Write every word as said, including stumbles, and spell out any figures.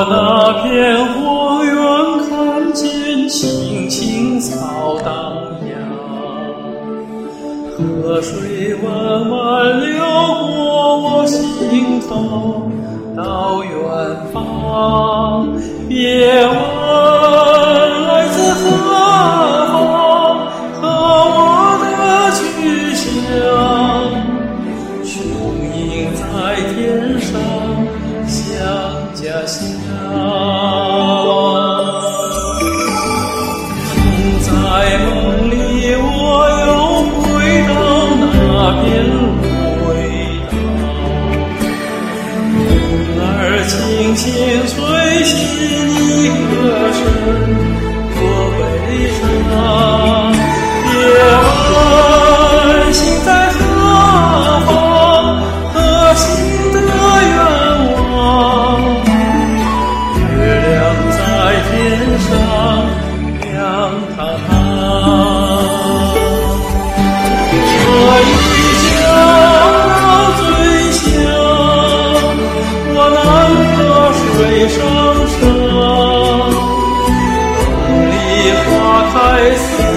我那片荒原看见青青草荡漾，河水弯弯流过我心头，到远方。别问来自何方和我的去向，雄鹰在天上想家乡。梦在梦里，我又回到那片味道，风儿轻轻吹起你歌声，多悲伤。别问心在何方和心的愿望，月亮在天上亮堂堂。这一觉醉乡，我南河水上升，梦里花开似